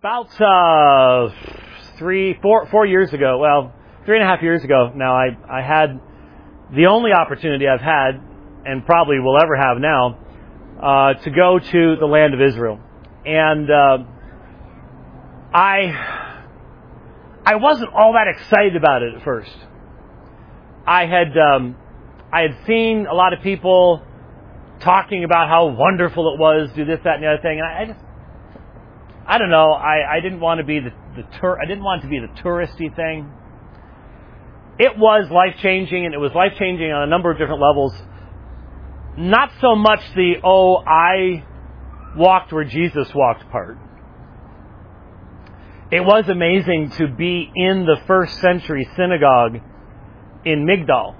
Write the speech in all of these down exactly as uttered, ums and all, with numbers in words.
About uh, three, four, four years ago, well, three and a half years ago now, I, I had the only opportunity I've had, and probably will ever have now, uh, to go to the land of Israel. And uh, I, I wasn't all that excited about it at first. I had, um, I had seen a lot of people talking about how wonderful it was, do this, that, and the other thing, and I, I just, I don't know. I, I didn't want to be the, the tour. I didn't want it to be the touristy thing. It was life changing, and it was life changing on a number of different levels. Not so much the oh, I walked where Jesus walked part. It was amazing to be in the first century synagogue in Migdal.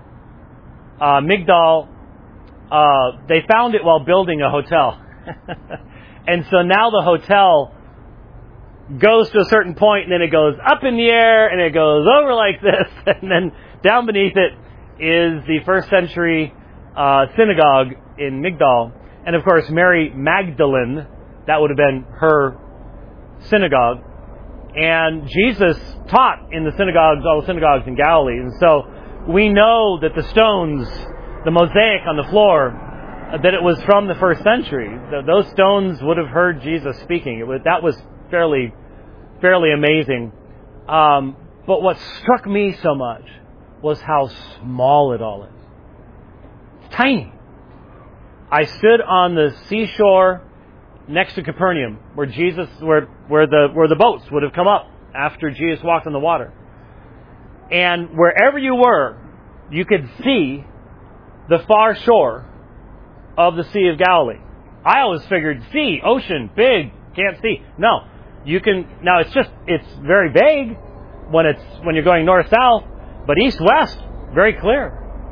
Uh, Migdal. Uh, they found it while building a hotel. And so now the hotel goes to a certain point, and then it goes up in the air, and it goes over like this, and then down beneath it is the first century uh, synagogue in Migdal. And of course, Mary Magdalene, that would have been her synagogue. And Jesus taught in the synagogues, all the synagogues in Galilee. And so we know that the stones, the mosaic on the floor, that it was from the first century. Those stones would have heard Jesus speaking. It was, that was fairly, fairly amazing. Um, but what struck me so much was how small it all is. It's tiny. I stood on the seashore next to Capernaum, where Jesus, where where the where the boats would have come up after Jesus walked on the water. And wherever you were, you could see the far shore of the Sea of Galilee. I always figured sea, ocean, big, can't see. No, you can. Now it's just it's very vague when it's when you're going north south, but east west very clear.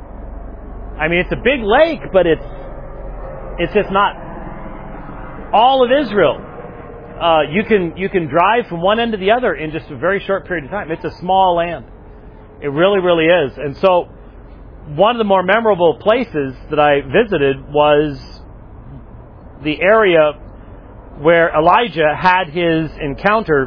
I mean, it's a big lake, but it's it's just not all of Israel. Uh, you can you can drive from one end to the other in just a very short period of time. It's a small land. It really, really is. And so, one of the more memorable places that I visited was the area where Elijah had his encounter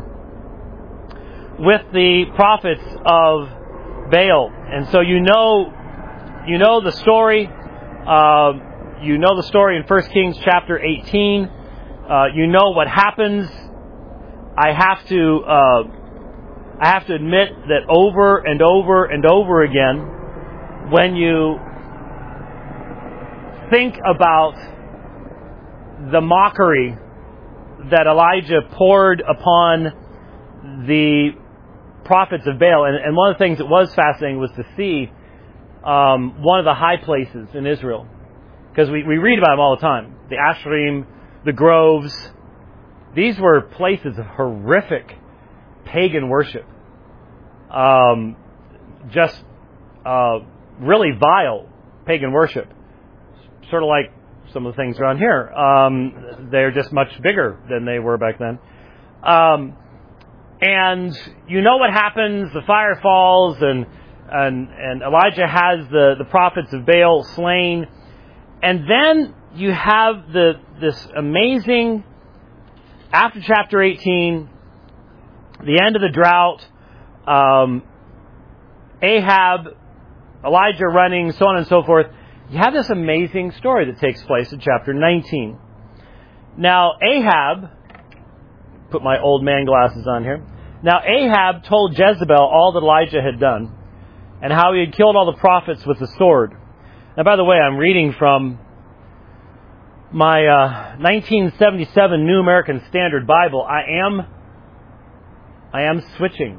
with the prophets of Baal. And so you know, you know the story. Uh, you know the story in First Kings chapter eighteen. Uh, you know what happens. I have to, uh, I have to admit that over and over and over again, when you think about the mockery that Elijah poured upon the prophets of Baal, and, and one of the things that was fascinating was to see um, one of the high places in Israel, because we, we read about them all the time, the Asherim, the groves. These were places of horrific pagan worship, um, just uh, really vile pagan worship, sort of like some of the things around here. Um, they're just much bigger than they were back then. Um, and you know what happens, the fire falls, and and, and Elijah has the, the prophets of Baal slain. And then you have the this amazing, after chapter eighteen, the end of the drought, um, Ahab, Elijah running, so on and so forth. You have this amazing story that takes place in chapter nineteen. Now, Ahab, put my old man glasses on here. Now, Ahab told Jezebel all that Elijah had done and how he had killed all the prophets with the sword. Now, by the way, I'm reading from my uh, nineteen seventy-seven New American Standard Bible. I am, I am switching.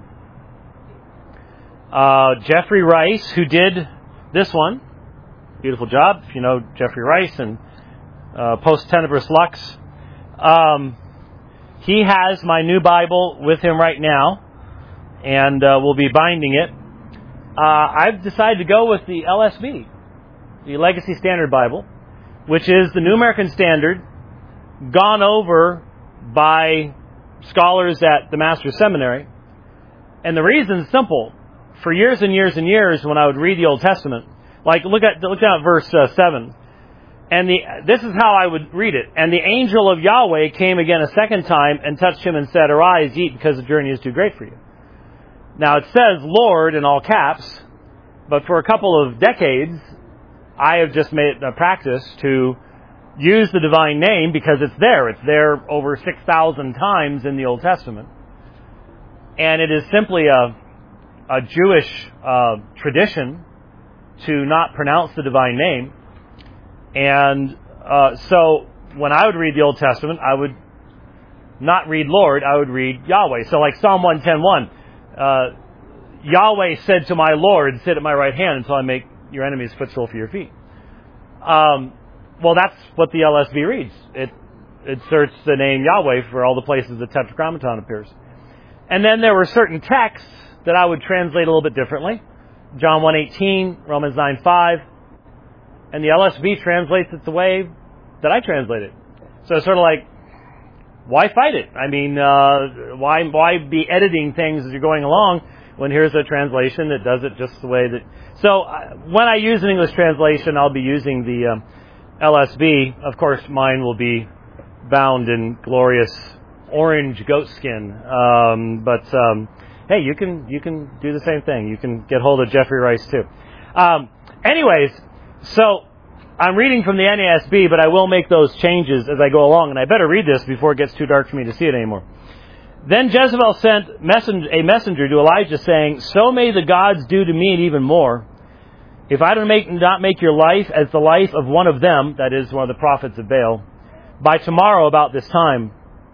Uh, Jeffrey Rice, who did this one, beautiful job, if you know Jeffrey Rice and uh, Post Tenebris Lux. Um, he has my new Bible with him right now, and uh, we'll be binding it. Uh, I've decided to go with the L S B, the Legacy Standard Bible, which is the New American Standard, gone over by scholars at the Master's Seminary. And the reason's simple. For years and years and years, when I would read the Old Testament, like look at look down at verse uh, seven. And the, this is how I would read it. And the angel of Yahweh came again a second time and touched him and said, Arise, eat, because the journey is too great for you. Now it says Lord in all caps, but for a couple of decades, I have just made it a practice to use the divine name because it's there. It's there over six thousand times in the Old Testament. And it is simply a, a Jewish uh, tradition to not pronounce the divine name. And uh, so when I would read the Old Testament, I would not read Lord, I would read Yahweh. So like Psalm one ten one, uh, Yahweh said to my Lord, sit at my right hand until I make your enemies footstool for your feet. Um, well, that's what the L S B reads. It inserts the name Yahweh for all the places the Tetragrammaton appears. And then there were certain texts that I would translate a little bit differently. John one eighteen, Romans nine five. And the L S B translates it the way that I translate it. So it's sort of like, why fight it? I mean, uh, why why be editing things as you're going along when here's a translation that does it just the way that... So uh, when I use an English translation, I'll be using the um, L S B. Of course, mine will be bound in glorious orange goatskin. Um, but um, hey, you can you can do the same thing. You can get hold of Jeffrey Rice too. Um, anyways, so I'm reading from the N A S B, but I will make those changes as I go along, and I better read this before it gets too dark for me to see it anymore. Then Jezebel sent messen- a messenger to Elijah, saying, So may the gods do to me and even more, if I don't make, not make your life as the life of one of them, that is, one of the prophets of Baal, by tomorrow about this time.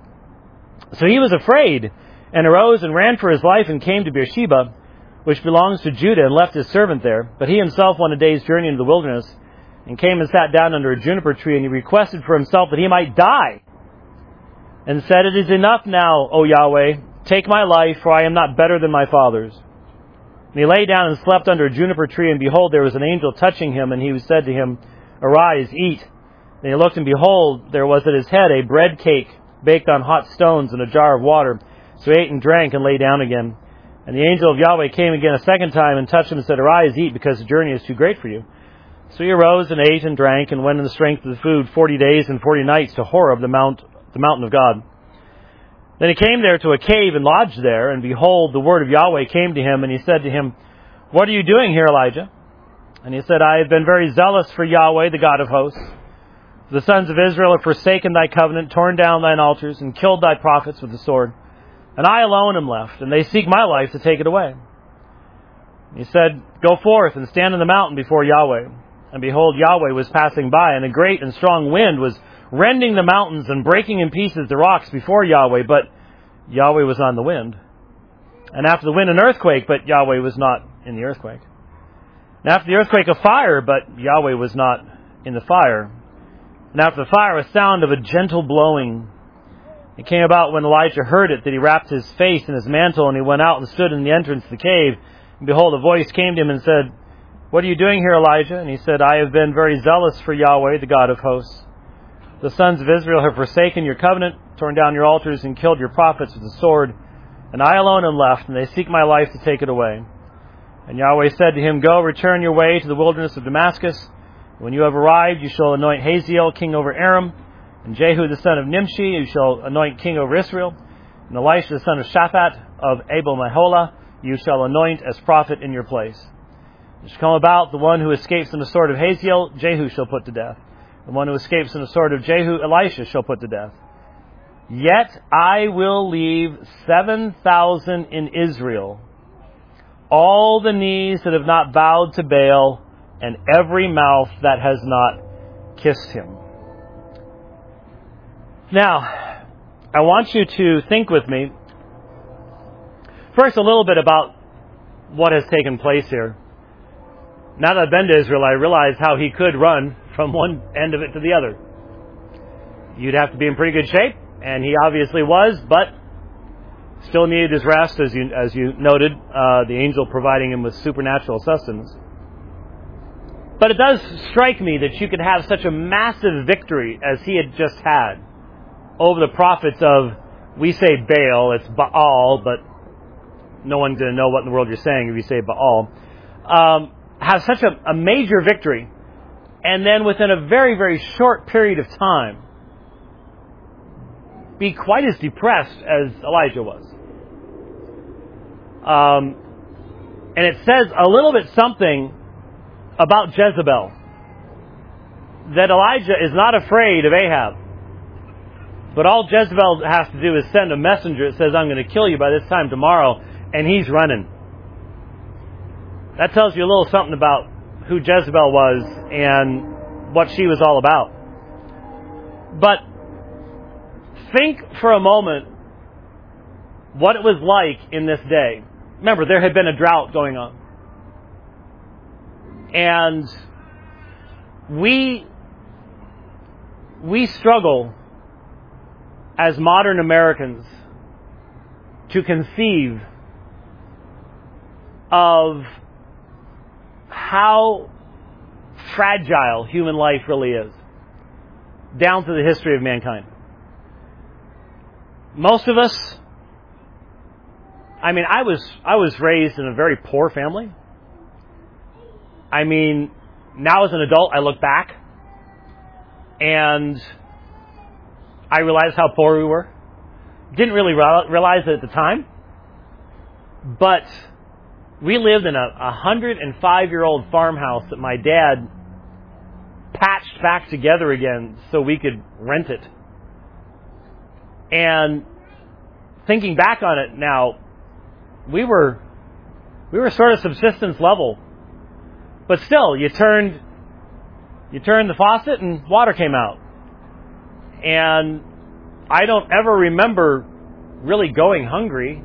So he was afraid, and arose and ran for his life, and came to Beersheba, which belongs to Judah, and left his servant there. But he himself went a day's journey into the wilderness, and came and sat down under a juniper tree, and he requested for himself that he might die, and said, It is enough now, O Yahweh, take my life, for I am not better than my fathers. And he lay down and slept under a juniper tree, and behold, there was an angel touching him, and he said to him, Arise, eat. And he looked, and behold, there was at his head a bread cake, baked on hot stones, and a jar of water. So he ate and drank, and lay down again. And the angel of Yahweh came again a second time, and touched him, and said, Arise, eat, because the journey is too great for you. So he arose, and ate, and drank, and went in the strength of the food forty days and forty nights to Horeb, the mount, the mountain of God. Then he came there to a cave, and lodged there, and behold, the word of Yahweh came to him, and he said to him, What are you doing here, Elijah? And he said, I have been very zealous for Yahweh, the God of hosts. The sons of Israel have forsaken thy covenant, torn down thine altars, and killed thy prophets with the sword. And I alone am left, and they seek my life to take it away. He said, Go forth and stand on the mountain before Yahweh. And behold, Yahweh was passing by, and a great and strong wind was rending the mountains and breaking in pieces the rocks before Yahweh, but Yahweh was on the wind. And after the wind, an earthquake, but Yahweh was not in the earthquake. And after the earthquake, a fire, but Yahweh was not in the fire. And after the fire, a sound of a gentle blowing. It came about when Elijah heard it, that he wrapped his face in his mantle, and he went out and stood in the entrance of the cave. And behold, a voice came to him and said, What are you doing here, Elijah? And he said, I have been very zealous for Yahweh, the God of hosts. The sons of Israel have forsaken your covenant, torn down your altars, and killed your prophets with the sword. And I alone am left, and they seek my life to take it away. And Yahweh said to him, Go, return your way to the wilderness of Damascus. When you have arrived, you shall anoint Hazael king over Aram, and Jehu the son of Nimshi you shall anoint king over Israel, and Elisha the son of Shaphat of Abel-Meholah you shall anoint as prophet in your place. It shall come about, the one who escapes from the sword of Hazael, Jehu shall put to death. The one who escapes from the sword of Jehu, Elisha shall put to death. Yet I will leave seven thousand in Israel, all the knees that have not bowed to Baal, and every mouth that has not kissed him. Now, I want you to think with me, first a little bit about what has taken place here. Now that I've been to Israel, I realize how he could run from one end of it to the other. You'd have to be in pretty good shape, and he obviously was, but still needed his rest, as you as you noted, uh, the angel providing him with supernatural sustenance. But it does strike me that you could have such a massive victory as he had just had over the prophets of, we say Baal, it's Baal, but no one's going to know what in the world you're saying if you say Baal. Um, have such a, a major victory and then within a very, very short period of time, be quite as depressed as Elijah was. Um, and it says a little bit something about Jezebel, that Elijah is not afraid of Ahab. But all Jezebel has to do is send a messenger that says, I'm going to kill you by this time tomorrow, and he's running. That tells you a little something about who Jezebel was and what she was all about. But think for a moment what it was like in this day. Remember, there had been a drought going on. And we we struggle as modern Americans to conceive of how fragile human life really is, down through the history of mankind. Most of us, I mean, I was I was raised in a very poor family. I mean, now as an adult, I look back and I realize how poor we were. Didn't really realize it at the time, but we lived in a one hundred five year old farmhouse that my dad patched back together again so we could rent it. And thinking back on it now, we were we were sort of subsistence level. But still, you turned you turned the faucet and water came out. And I don't ever remember really going hungry.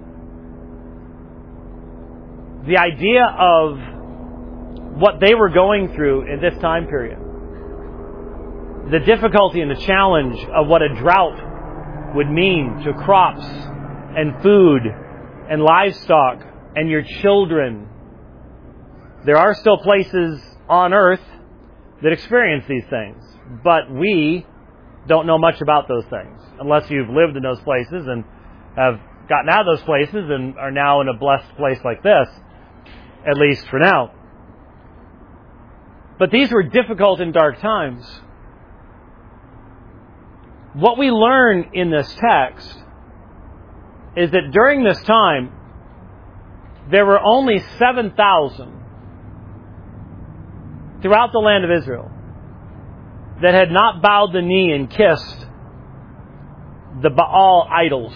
The idea of what they were going through in this time period, the difficulty and the challenge of what a drought would mean to crops and food and livestock and your children. There are still places on earth that experience these things, but we don't know much about those things unless you've lived in those places and have gotten out of those places and are now in a blessed place like this, at least for now. But these were difficult and dark times. What we learn in this text is that during this time, there were only seven thousand throughout the land of Israel that had not bowed the knee and kissed the Baal idols.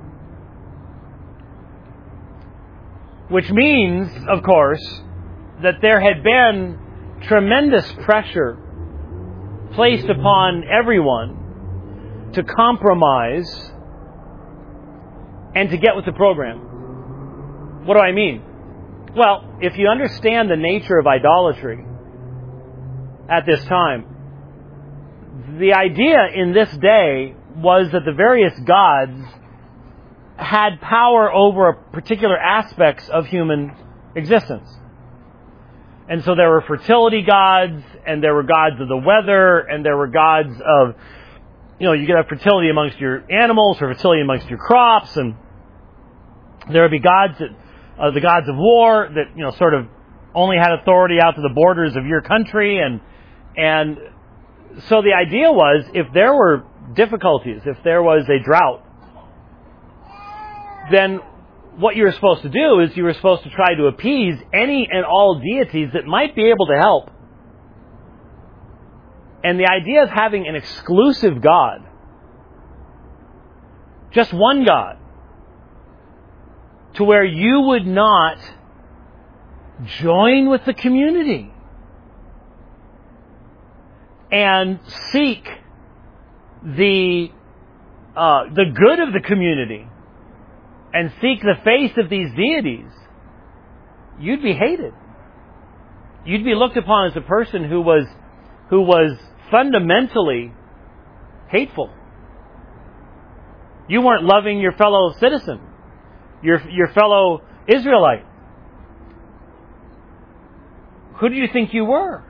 Which means, of course, that there had been tremendous pressure placed upon everyone to compromise and to get with the program. What do I mean? Well, if you understand the nature of idolatry at this time, the idea in this day was that the various gods had power over particular aspects of human existence. And so there were fertility gods, and there were gods of the weather, and there were gods of, you know, you could have fertility amongst your animals, or fertility amongst your crops, and there would be gods that, uh, the gods of war that, you know, sort of only had authority out to the borders of your country, and and so the idea was, if there were difficulties, if there was a drought, then what you were supposed to do is you were supposed to try to appease any and all deities that might be able to help. And the idea of having an exclusive God, just one God, to where you would not join with the community and seek the uh, the good of the community and seek the face of these deities, you'd be hated. You'd be looked upon as a person who was who was fundamentally hateful. You weren't loving your fellow citizen, your your fellow Israelite. Who do you think you were?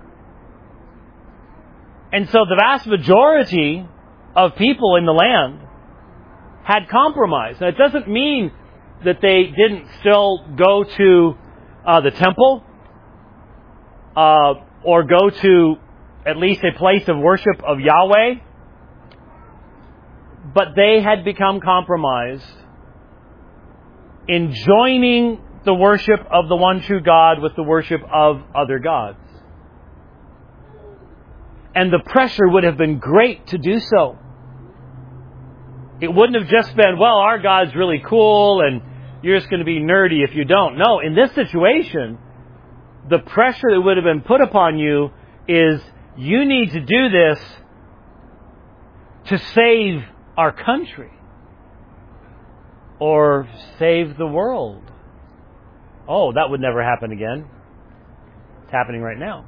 And so the vast majority of people in the land had compromised. Now, it doesn't mean that they didn't still go to uh, the temple uh, or go to at least a place of worship of Yahweh. But they had become compromised in joining the worship of the one true God with the worship of other gods. And the pressure would have been great to do so. It wouldn't have just been, well, our God's really cool and you're just going to be nerdy if you don't. No, in this situation, the pressure that would have been put upon you is you need to do this to save our country or save the world. Oh, that would never happen again. It's happening right now.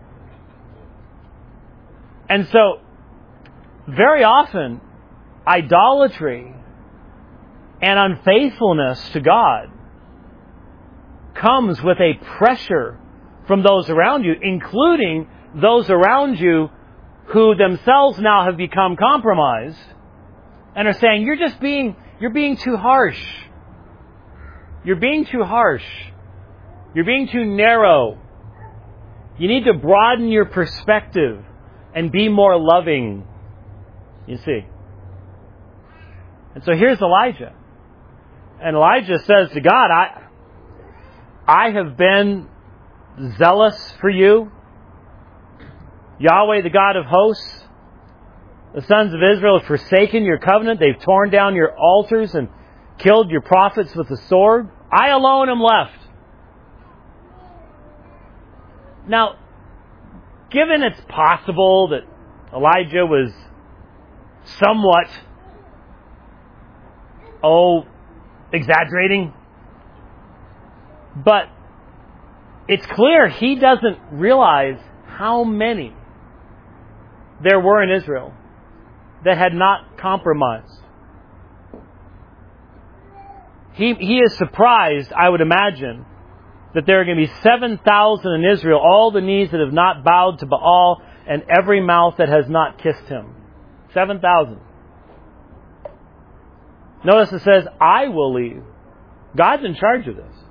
And so, very often, idolatry and unfaithfulness to God comes with a pressure from those around you, including those around you who themselves now have become compromised and are saying, you're just being, you're being too harsh. You're being too harsh. You're being too narrow. You need to broaden your perspective and be more loving. You see. And so here's Elijah. And Elijah says to God, I, I have been zealous for you. Yahweh, the God of hosts, the sons of Israel have forsaken your covenant. They've torn down your altars and killed your prophets with the sword. I alone am left. Now, given it's possible that Elijah was somewhat, oh, exaggerating, but it's clear he doesn't realize how many there were in Israel that had not compromised. He, he is surprised, I would imagine, that there are going to be seven thousand in Israel, all the knees that have not bowed to Baal, and every mouth that has not kissed him. seven thousand. Notice it says, I will leave. God's in charge of this.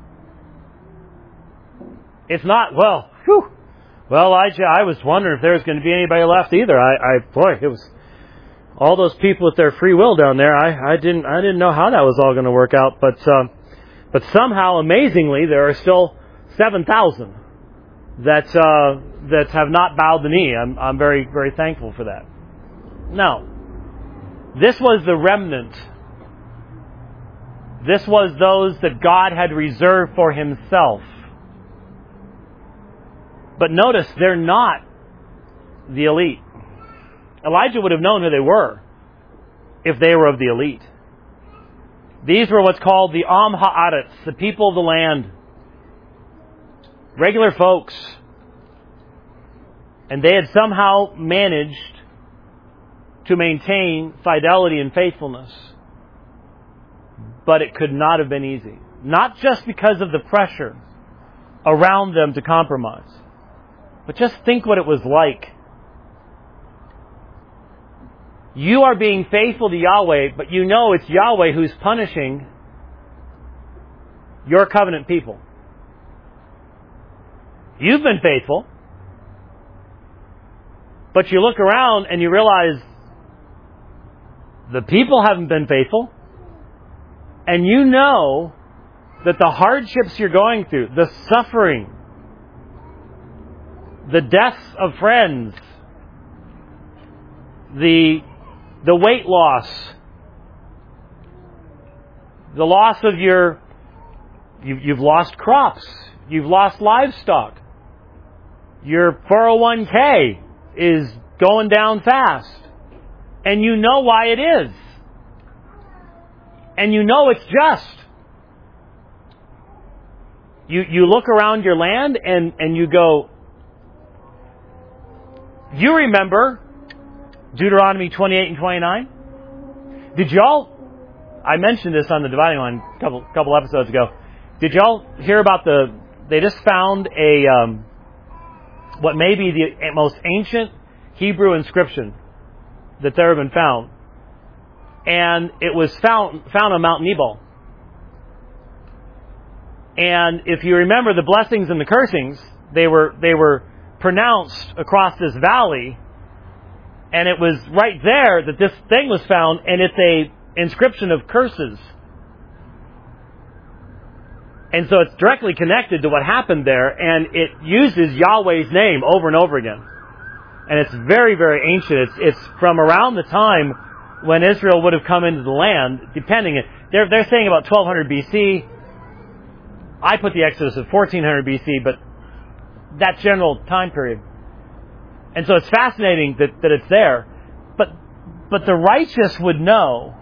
It's not, well, whew, well, Elijah, I was wondering if there was going to be anybody left either. I, I boy, it was all those people with their free will down there. I, I didn't, I didn't know how that was all going to work out, but, uh, but somehow, amazingly, there are still seven thousand that uh, that have not bowed the knee. I'm, I'm very, very thankful for that. Now, this was the remnant. This was those that God had reserved for Himself. But notice, they're not the elite. Elijah would have known who they were if they were of the elite. These were what's called the Am Ha'aretz, the people of the land. Regular folks. And they had somehow managed to maintain fidelity and faithfulness. But it could not have been easy. Not just because of the pressure around them to compromise. But just think what it was like. You are being faithful to Yahweh, but you know it's Yahweh who's punishing your covenant people. You've been faithful, but you look around and you realize the people haven't been faithful, and you know that the hardships you're going through, the suffering, the deaths of friends, the the weight loss, the loss of your, you've, you've lost crops, you've lost livestock, your four oh one k is going down fast, and you know why it is, and you know it's just. You you look around your land and, and you go, you remember Deuteronomy twenty-eight and twenty-nine? Did y'all, I mentioned this on the Dividing Line a couple, couple episodes ago. Did y'all hear about the, they just found a, um, what may be the most ancient Hebrew inscription that's ever been found. And it was found, found on Mount Nebel. And if you remember the blessings and the cursings, they were, they were pronounced across this valley And it was right there that this thing was found, and it's a inscription of curses. And so it's directly connected to what happened there, and it uses Yahweh's name over and over again. And it's very, very ancient. It's, it's from around the time when Israel would have come into the land, depending. They're, they're saying about twelve hundred B C. I put the Exodus at fourteen hundred B C, but that general time period. And so it's fascinating that, that it's there. But, but the righteous would know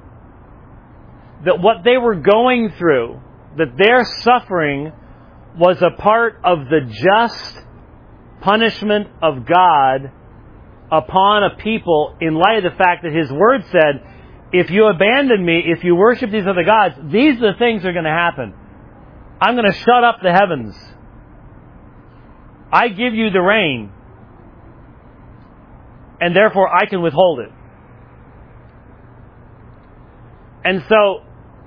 that what they were going through, that their suffering was a part of the just punishment of God upon a people, in light of the fact that His Word said, if you abandon me, if you worship these other gods, these are the things that are going to happen. I'm going to shut up the heavens. I give you the rain, and therefore I can withhold it. And so,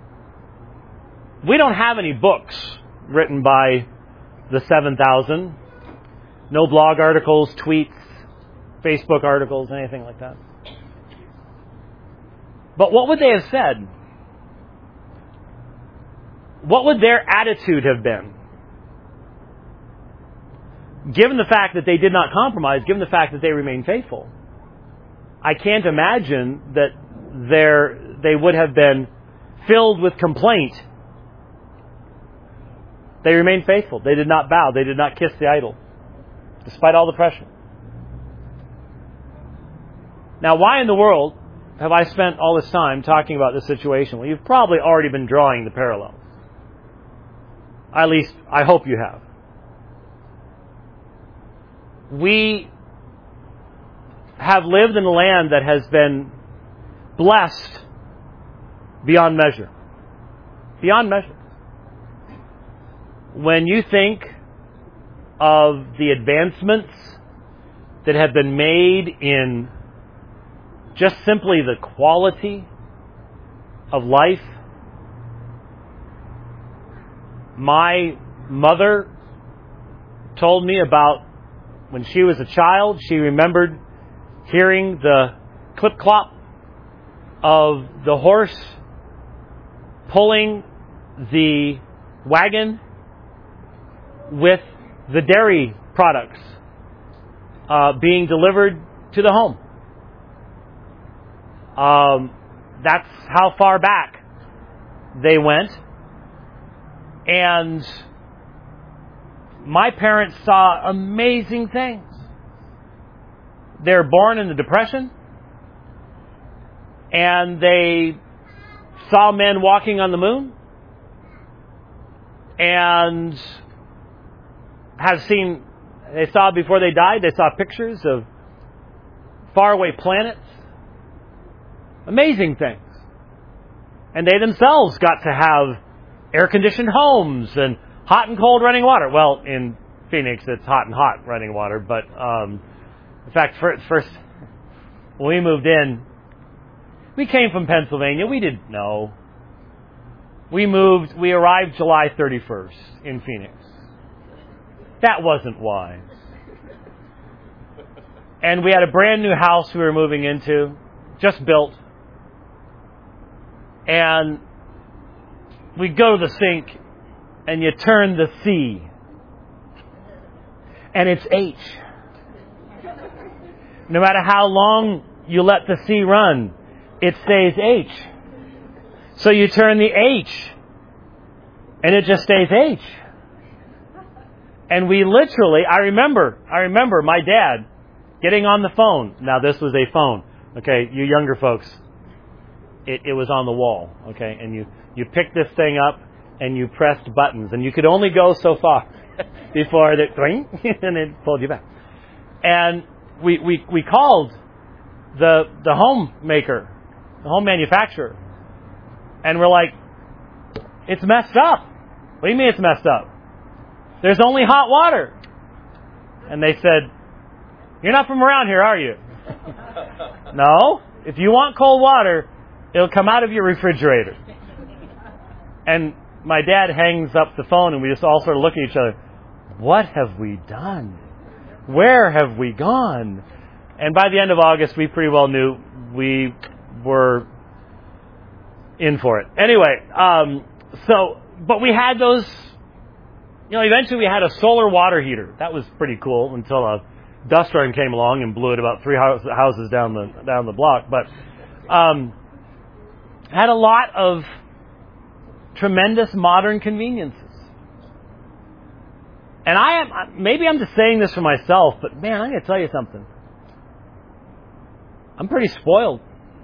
we don't have any books written by the seven thousand. No blog articles, tweets, Facebook articles, anything like that. But what would they have said? What would their attitude have been? Given the fact that they did not compromise, given the fact that they remained faithful, I can't imagine that their, they would have been filled with complaint. They remained faithful. They did not bow. They did not kiss the idol, despite all the pressure. Now, why in the world have I spent all this time talking about this situation? Well, you've probably already been drawing the parallels. At least, I hope you have. We have lived in a land that has been blessed beyond measure. Beyond measure. When you think of the advancements that have been made in just simply the quality of life, my mother told me about when she was a child. She remembered hearing the clip-clop of the horse pulling the wagon with the dairy products uh, being delivered to the home. Um, that's how far back they went. And my parents saw amazing things. They were born in the Depression, and they saw men walking on the moon, and have seen, they saw before they died, they saw pictures of faraway planets. Amazing things. And they themselves got to have air-conditioned homes and hot and cold running water. Well, in Phoenix, it's hot and hot running water. But, um, in fact, first, first, when we moved in, we came from Pennsylvania. We didn't know. We moved, we arrived July thirty-first in Phoenix. That wasn't wise. And we had a brand new house we were moving into, just built. And we go to the sink, and you turn the C, and it's H. No matter how long you let the C run, it stays H. So you turn the H, and it just stays H. And we literally, I remember, I remember my dad getting on the phone. Now this was a phone, okay, you younger folks. It, it was on the wall, okay, and you, you picked this thing up and you pressed buttons, and you could only go so far before it, and it pulled you back. And we, we, we called the, the homemaker, the home manufacturer, and we're like, it's messed up. What do you mean it's messed up? There's only hot water. And they said, you're not from around here, are you? No. If you want cold water, it'll come out of your refrigerator. And my dad hangs up the phone, and we just all sort of look at each other. What have we done? Where have we gone? And by the end of August, we pretty well knew we were in for it. Anyway, um, so, but we had those, you know, eventually we had a solar water heater. That was pretty cool until a dust storm came along and blew it about three houses down the, down the block. But, um, had a lot of tremendous modern conveniences. And I am, maybe I'm just saying this for myself, but man, I'm going to tell you something. I'm pretty spoiled.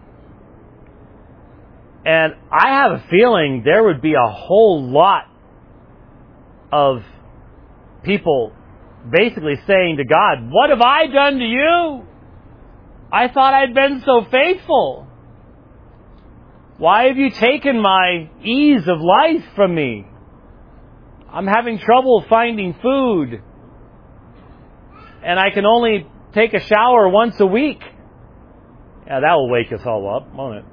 And I have a feeling there would be a whole lot of people basically saying to God, what have I done to you? I thought I'd been so faithful. Why have you taken my ease of life from me? I'm having trouble finding food. And I can only take a shower once a week. Yeah, that will wake us all up, won't it?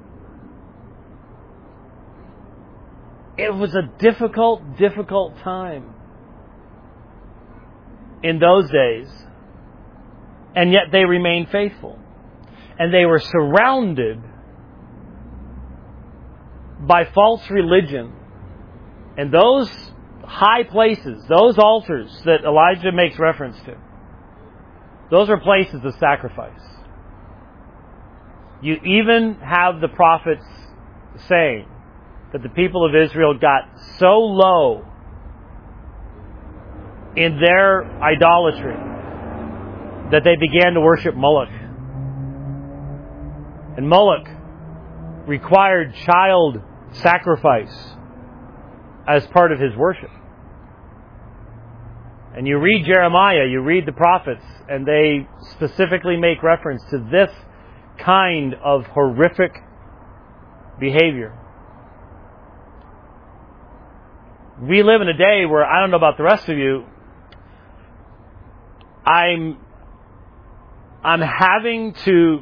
It was a difficult, difficult time in those days. And yet they remained faithful. And they were surrounded by false religion. And those high places, those altars that Elijah makes reference to, those are places of sacrifice. You even have the prophets saying that the people of Israel got so low in their idolatry that they began to worship Moloch. And Moloch required child sacrifice as part of his worship. And you read Jeremiah, you read the prophets, and they specifically make reference to this kind of horrific behavior. We live in a day where, I don't know about the rest of you, I'm I'm having to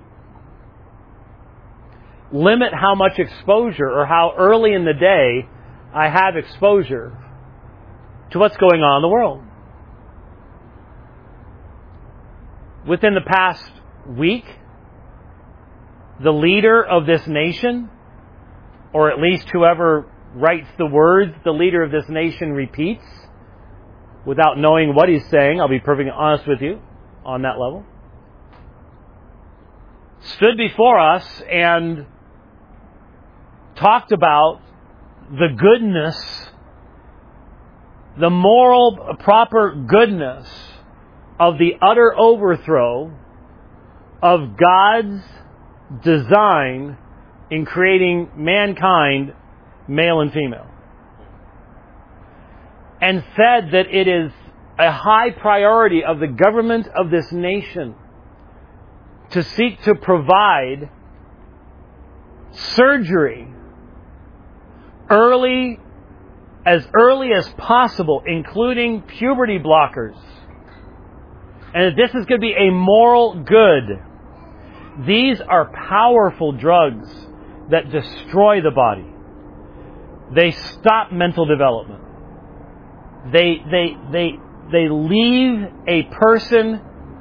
limit how much exposure or how early in the day I have exposure to what's going on in the world. Within the past week, the leader of this nation, or at least whoever writes the words the leader of this nation repeats, without knowing what he's saying, I'll be perfectly honest with you on that level, stood before us and talked about the goodness, the moral, proper goodness of the utter overthrow of God's design in creating mankind, male and female. And said that it is a high priority of the government of this nation to seek to provide surgery early, as early as possible, including puberty blockers. And that this is going to be a moral good. These are powerful drugs that destroy the body. They stop mental development. They they they they leave a person.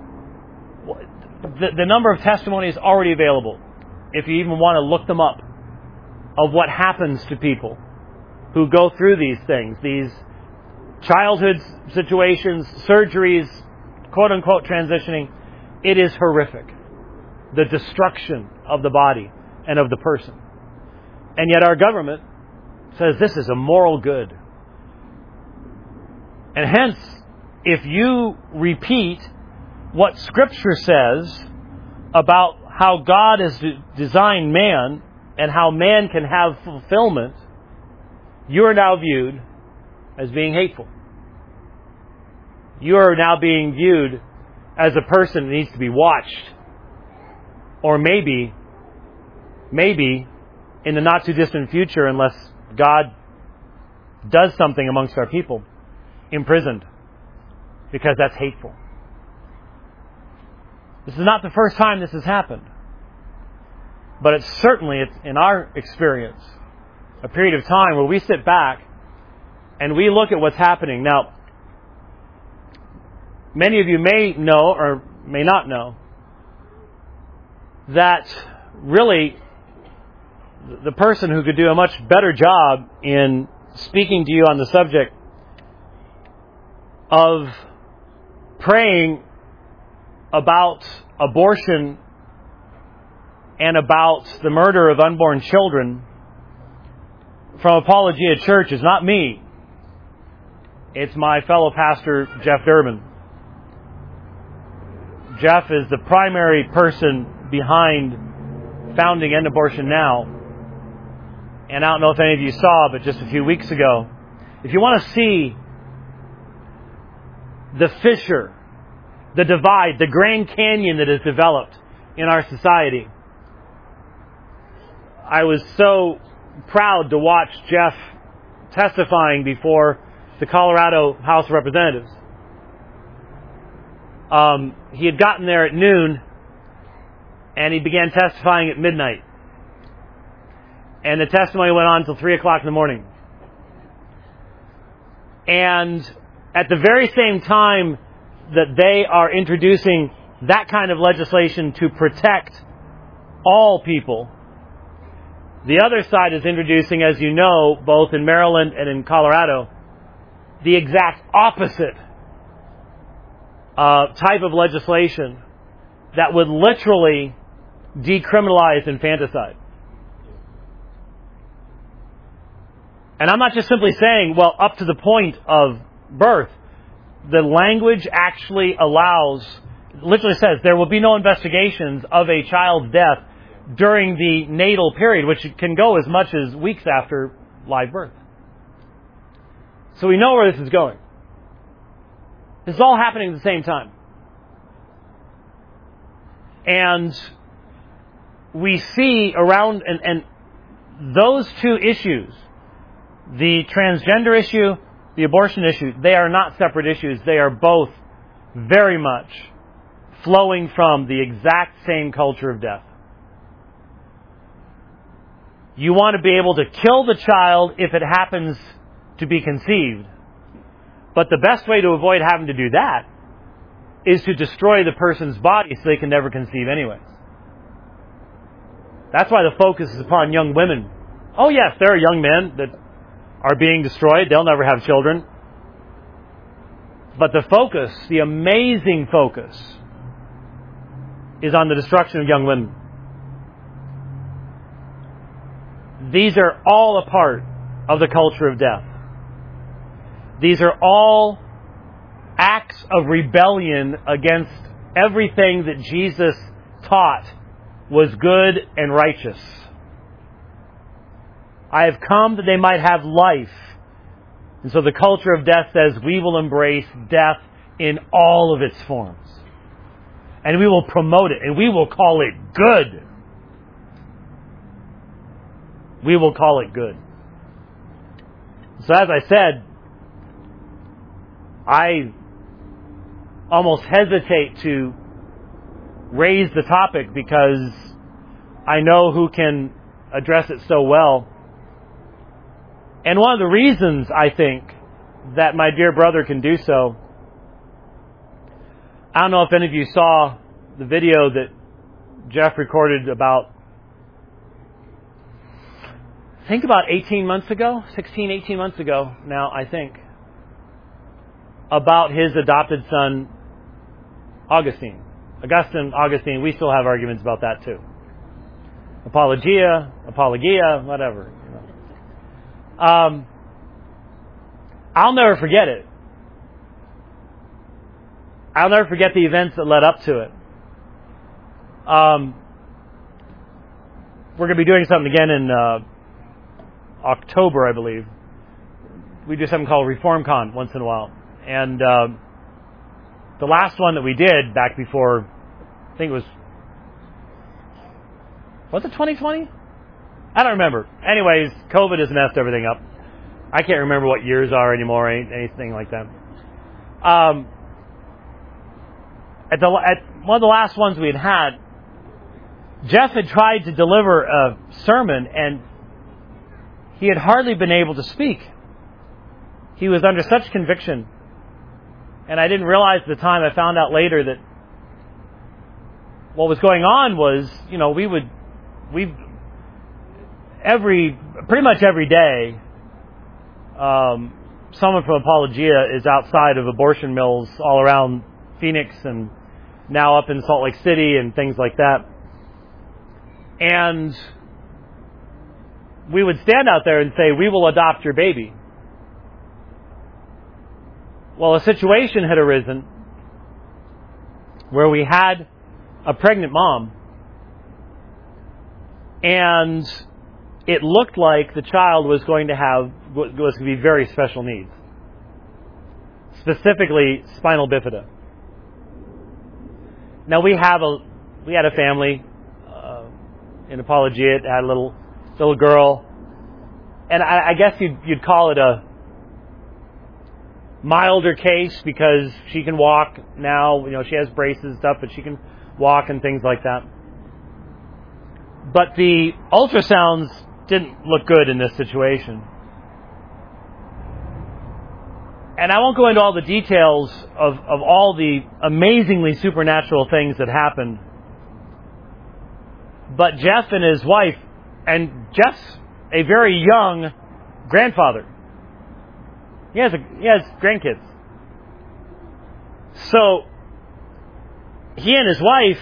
The, the number of testimonies already available, if you even want to look them up, of what happens to people who go through these things, these childhood situations, surgeries, quote unquote transitioning. It is horrific. The destruction of the body and of the person. And yet our government says this is a moral good. And hence, if you repeat what Scripture says about how God has designed man and how man can have fulfillment, you are now viewed as being hateful. You are now being viewed as a person that needs to be watched. Or maybe, maybe, in the not too distant future, unless God does something amongst our people, imprisoned. Because that's hateful. This is not the first time this has happened. But it's certainly, it's, in our experience, a period of time where we sit back and we look at what's happening. Now, many of you may know or may not know that really the person who could do a much better job in speaking to you on the subject of praying about abortion and about the murder of unborn children from Apologia Church is not me. It's my fellow pastor, Jeff Durbin. Jeff is the primary person behind founding End Abortion Now. And I don't know if any of you saw, but just a few weeks ago, if you want to see the fissure, the divide, the Grand Canyon that has developed in our society, I was so proud to watch Jeff testifying before the Colorado House of Representatives. Um, he had gotten there at noon, and he began testifying at midnight. And the testimony went on until three o'clock in the morning. And at the very same time that they are introducing that kind of legislation to protect all people, the other side is introducing, as you know, both in Maryland and in Colorado, the exact opposite uh, type of legislation that would literally decriminalize infanticide. And I'm not just simply saying, well, up to the point of birth. The language actually allows, literally says, there will be no investigations of a child's death during the natal period, which can go as much as weeks after live birth. So we know where this is going. This is all happening at the same time. And we see around, and, and those two issues, the transgender issue, the abortion issue, they are not separate issues. They are both very much flowing from the exact same culture of death. You want to be able to kill the child if it happens to be conceived. But the best way to avoid having to do that is to destroy the person's body so they can never conceive anyways. That's why the focus is upon young women. Oh yes, there are young men that are being destroyed. They'll never have children. But the focus, the amazing focus, is on the destruction of young women. These are all a part of the culture of death. These are all acts of rebellion against everything that Jesus taught was good and righteous. I have come that they might have life. And so the culture of death says we will embrace death in all of its forms. And we will promote it. And we will call it good. We will call it good. So as I said, I almost hesitate to raise the topic because I know who can address it so well. And one of the reasons, I think, that my dear brother can do so, I don't know if any of you saw the video that Jeff recorded about, I think about eighteen months ago, sixteen, eighteen months ago now, I think, about his adopted son, Augustine. Augustine, Augustine, we still have arguments about that too. Apologia, apologia, whatever. You know. Um, I'll never forget it. I'll never forget the events that led up to it. Um, we're going to be doing something again in uh, October, I believe. We do something called ReformCon once in a while. And uh, the last one that we did back before, I think it was, was it twenty twenty? I don't remember. Anyways, COVID has messed everything up. I can't remember what years are anymore, anything like that. Um, at, the, at one of the last ones we had had, Jeff had tried to deliver a sermon, and he had hardly been able to speak. He was under such conviction. And I didn't realize at the time, I found out later that what was going on was, you know, we would, we, every, pretty much every day, um, someone from Apologia is outside of abortion mills all around Phoenix and now up in Salt Lake City and things like that. And we would stand out there and say, we will adopt your baby. Well, a situation had arisen where we had a pregnant mom, and it looked like the child was going to have, was going to be very special needs. Specifically, spinal bifida. Now we have a, we had a family uh, in Apologia. It had a little, little girl, and I, I guess you'd, you'd call it a milder case because she can walk now. You know, she has braces and stuff, but she can walk and things like that. But the ultrasounds didn't look good in this situation. And I won't go into all the details of, of all the amazingly supernatural things that happened. But Jeff and his wife, and Jeff's a very young grandfather. He has, a, he has grandkids. So, he and his wife,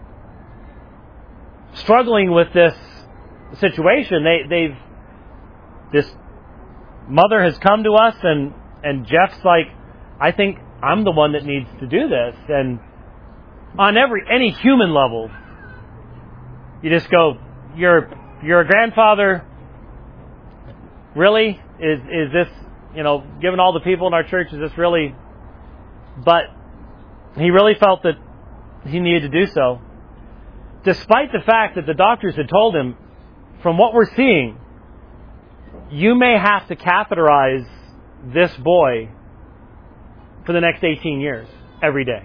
struggling with this situation, they, they've, this mother has come to us, and, and Jeff's like, I think I'm the one that needs to do this. And on every, any human level, you just go, you're, you're a grandfather, really? Is, is this, you know, given all the people in our church, is this really? But he really felt that he needed to do so. Despite the fact that the doctors had told him, from what we're seeing, you may have to catheterize this boy for the next eighteen years, every day.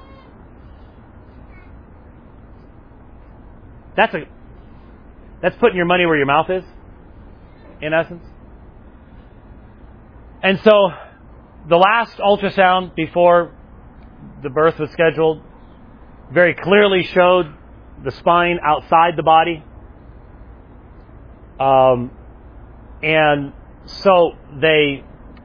That's a, that's putting your money where your mouth is, in essence. And so, the last ultrasound before the birth was scheduled very clearly showed the spine outside the body. Um, and so they,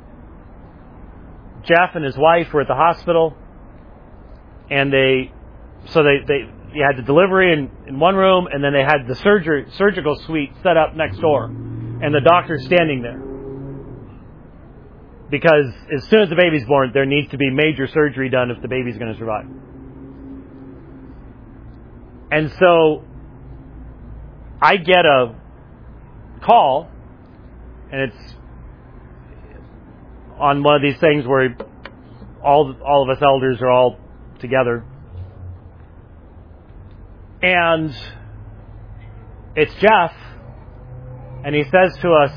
Jeff and his wife were at the hospital, and they, so they, they, you had the delivery in, in one room, and then they had the surgery, surgical suite set up next door, and the doctor's standing there. Because as soon as the baby's born, there needs to be major surgery done if the baby's going to survive. And so I get a call, and it's on one of these things where all all of us elders are all together. And it's Jeff, and he says to us,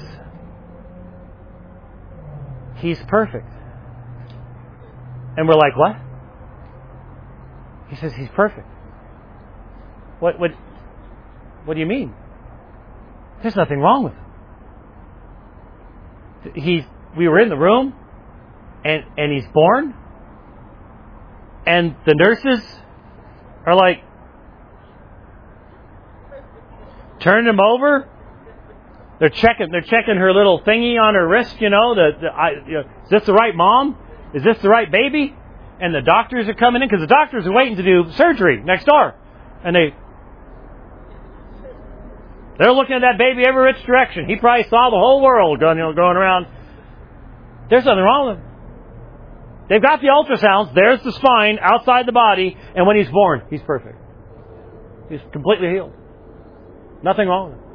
he's perfect. And we're like, what? He says, he's perfect. What, what, what do you mean? There's nothing wrong with him. He's, we were in the room, and, and he's born, and the nurses are like, turning him over. They're checking, they're checking her little thingy on her wrist, you know, the, the I, you know, is this the right mom? Is this the right baby? And the doctors are coming in, because the doctors are waiting to do surgery next door. And they, they're looking at that baby every which direction. He probably saw the whole world going, you know, going around. There's nothing wrong with him. They've got the ultrasounds. There's the spine outside the body. And when he's born, he's perfect. He's completely healed. Nothing wrong with him.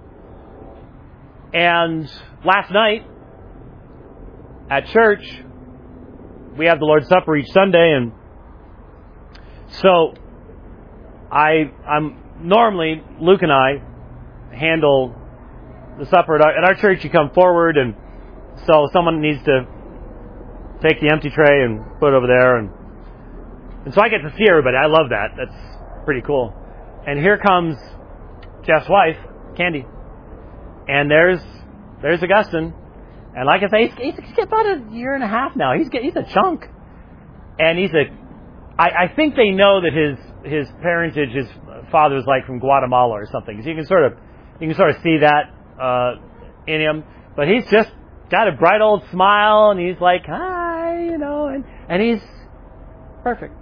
And last night, at church, we have the Lord's Supper each Sunday, and so I, I'm normally, Luke and I handle the supper. At our, at our church, you come forward, and so someone needs to take the empty tray and put it over there, and, and so I get to see everybody. I love that. That's pretty cool. And here comes Jeff's wife, Candy. And there's there's Augustine, and like I say, he's, he's about a year and a half now. He's he's a chunk, and he's a. I, I think they know that his his parentage, his father was like from Guatemala or something. So you can sort of you can sort of see that uh, in him. But he's just got a bright old smile, and he's like, hi, you know, and, and he's perfect.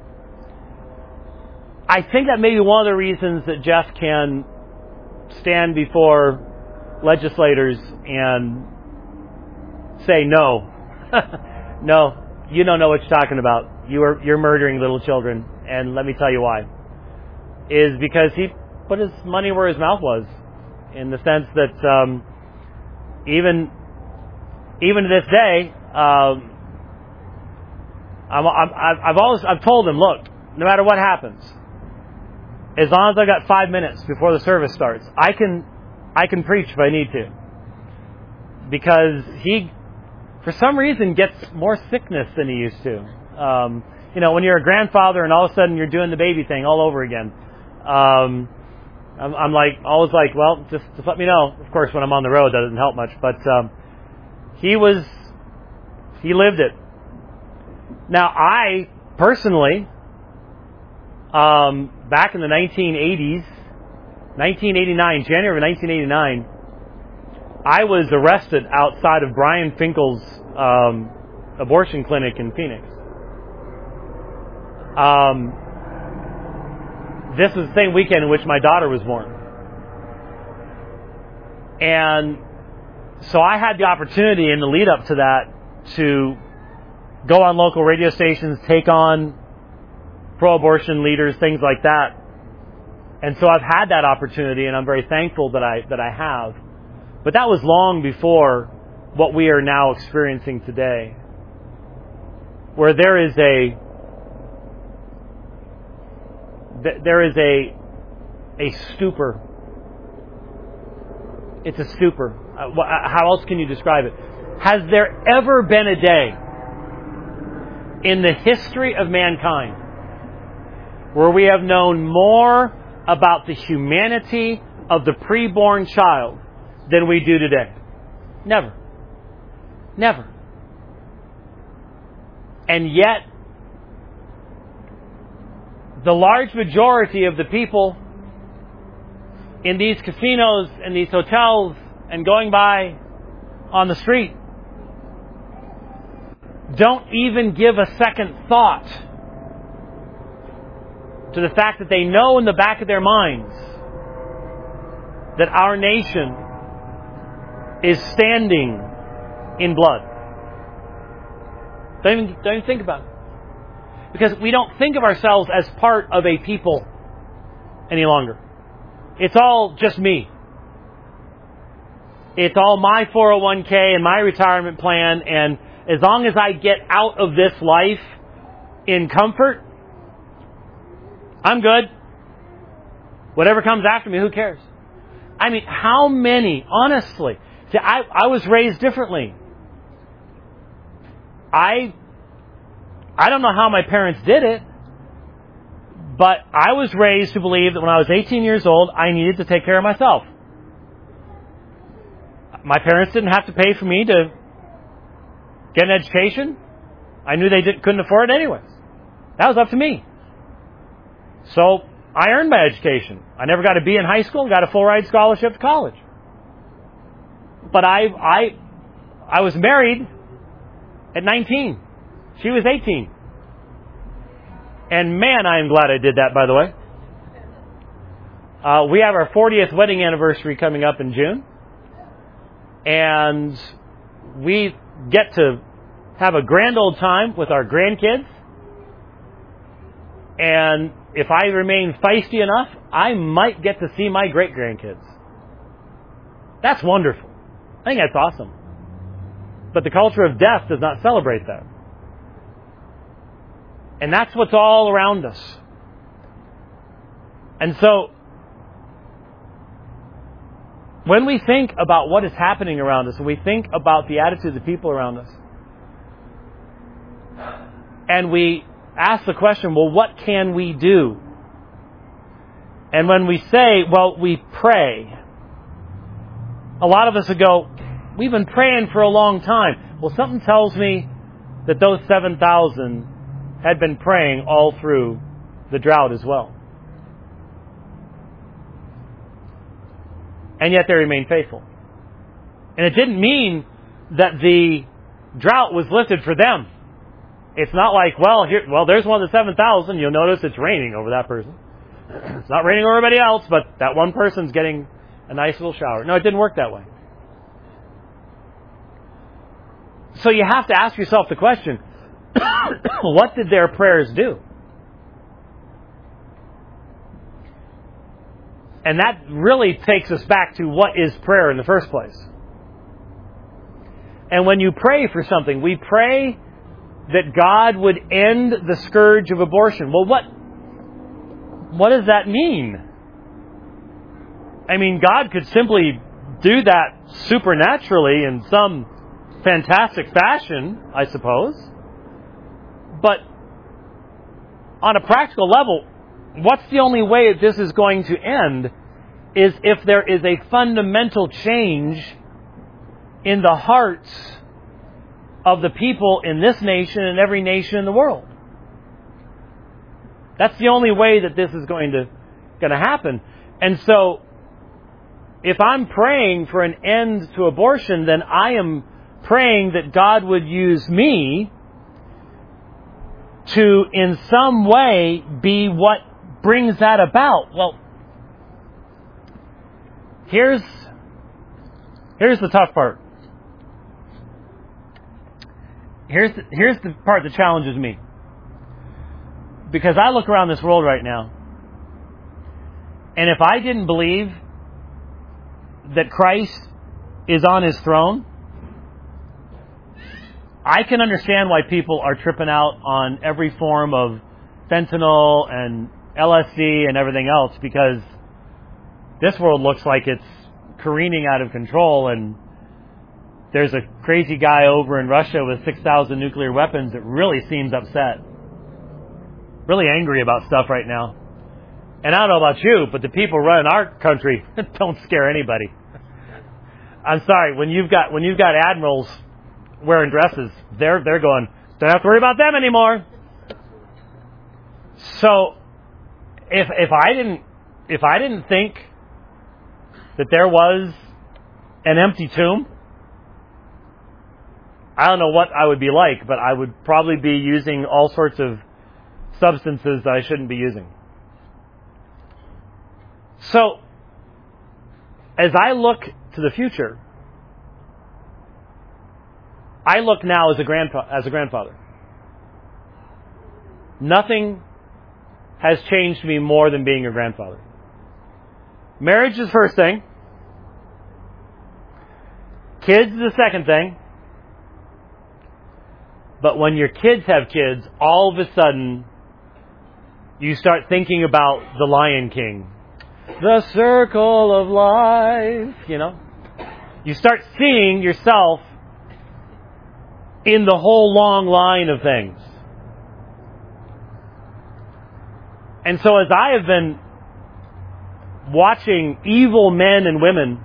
I think that may be one of the reasons that Jeff can stand before legislators and say, no, no, you don't know what you're talking about. You are, you're murdering little children, and let me tell you why. Is because he put his money where his mouth was, in the sense that um, even even to this day, um, I'm, I'm, I've always I've told him, look, no matter what happens, as long as I got five minutes before the service starts, I can I can preach if I need to, because he, for some reason, gets more sickness than he used to. Um, you know, when you're a grandfather and all of a sudden you're doing the baby thing all over again. Um, I'm, I'm like, always like, well, just, just let me know. Of course, when I'm on the road, that doesn't help much. But um, he was, he lived it. Now, I personally, um, back in the nineteen eighties, nineteen eighty-nine, January of nineteen eighty-nine, I was arrested outside of Brian Finkel's um, abortion clinic in Phoenix. Um, this was the same weekend in which my daughter was born. And so I had the opportunity in the lead up to that to go on local radio stations, take on pro-abortion leaders, things like that. And so I've had that opportunity, and I'm very thankful that I that I have. But that was long before what we are now experiencing today, where there is a there is a a stupor. It's a stupor. How else can you describe it? Has there ever been a day in the history of mankind where we have known more about the humanity of the preborn child than we do today? Never. Never. And yet, the large majority of the people in these casinos and these hotels and going by on the street don't even give a second thought to the fact that they know in the back of their minds that our nation is standing in blood. Don't even, don't even think about it. Because we don't think of ourselves as part of a people any longer. It's all just me. It's all my four oh one k and my retirement plan, and as long as I get out of this life in comfort, I'm good. Whatever comes after me, who cares? I mean, how many, honestly, see, I, I was raised differently. I I don't know how my parents did it, but I was raised to believe that when I was eighteen years old, I needed to take care of myself. My parents didn't have to pay for me to get an education. I knew they didn't, couldn't afford it anyways. That was up to me. So I earned my education. I never got a B in high school, got a full ride scholarship to college. But I, I, I was married at nineteen. She was eighteen. And man, I am glad I did that, by the way. Uh, we have our fortieth wedding anniversary coming up in June. And we get to have a grand old time with our grandkids. And if I remain feisty enough, I might get to see my great-grandkids. That's wonderful. I think that's awesome. But the culture of death does not celebrate that. And that's what's all around us. And so, when we think about what is happening around us, and we think about the attitudes of people around us, and we ask the question, well, what can we do? And when we say, well, we pray, a lot of us would go, we've been praying for a long time. Well, something tells me that those seven thousand had been praying all through the drought as well. And yet they remained faithful. And it didn't mean that the drought was lifted for them. It's not like, well, here, well, there's one of the seven thousand. You'll notice it's raining over that person. It's not raining over everybody else, but that one person's getting a nice little shower. No, it didn't work that way. So you have to ask yourself the question, what did their prayers do? And that really takes us back to what is prayer in the first place. And when you pray for something, we pray that God would end the scourge of abortion. Well, what, what does that mean? I mean, God could simply do that supernaturally in some fantastic fashion, I suppose. But on a practical level, what's the only way that this is going to end is if there is a fundamental change in the hearts of the people in this nation and every nation in the world. That's the only way that this is going to going to happen. And so, if I'm praying for an end to abortion, then I am praying that God would use me to, in some way, be what brings that about. Well, here's here's the tough part. Here's the, here's the part that challenges me. Because I look around this world right now, and if I didn't believe that Christ is on His throne, I can understand why people are tripping out on every form of fentanyl and L S D and everything else, because this world looks like it's careening out of control, and there's a crazy guy over in Russia with six thousand nuclear weapons that really seems upset. Really angry about stuff right now. And I don't know about you, but the people running our country don't scare anybody. I'm sorry, when you've got when you've got admirals wearing dresses, they're they're going, don't have to worry about them anymore. So if if I didn't if I didn't think that there was an empty tomb, I don't know what I would be like, but I would probably be using all sorts of substances that I shouldn't be using. So, as I look to the future, I look now as a grandpa- as a grandfather. Nothing has changed me more than being a grandfather. Marriage is the first thing. Kids is the second thing. But when your kids have kids, all of a sudden, you start thinking about the Lion King. The circle of life, you know. You start seeing yourself in the whole long line of things. And so as I have been watching evil men and women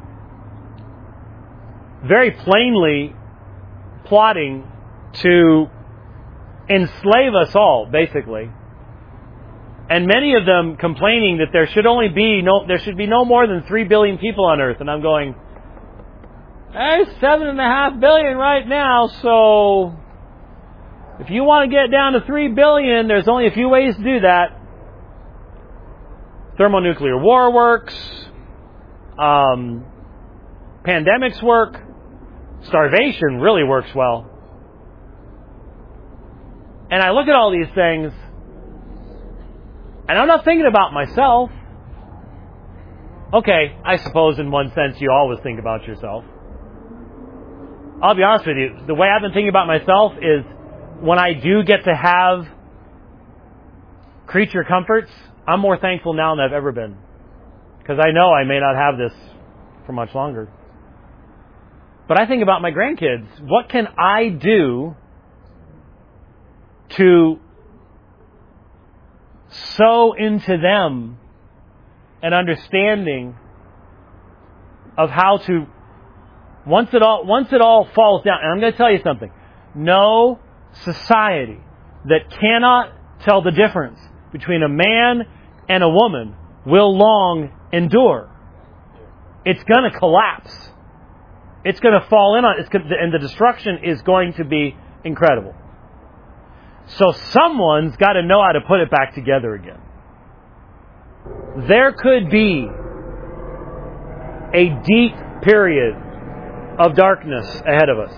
very plainly plotting to enslave us all, basically, and many of them complaining that there should only be no, there should be no more than three billion people on Earth, and I'm going, there's seven and a half billion right now, so if you want to get down to three billion, there's only a few ways to do that. Thermonuclear war works, um, pandemics work, starvation really works well. And I look at all these things, and I'm not thinking about myself. Okay, I suppose in one sense you always think about yourself. I'll be honest with you, the way I've been thinking about myself is when I do get to have creature comforts, I'm more thankful now than I've ever been. Because I know I may not have this for much longer. But I think about my grandkids. What can I do to sow into them an understanding of how to, once it all once it all falls down, and I'm going to tell you something, no society that cannot tell the difference between a man and a woman will long endure. It's going to collapse. It's going to fall in on it, and the destruction is going to be incredible. So someone's got to know how to put it back together again. There could be a deep period of darkness ahead of us.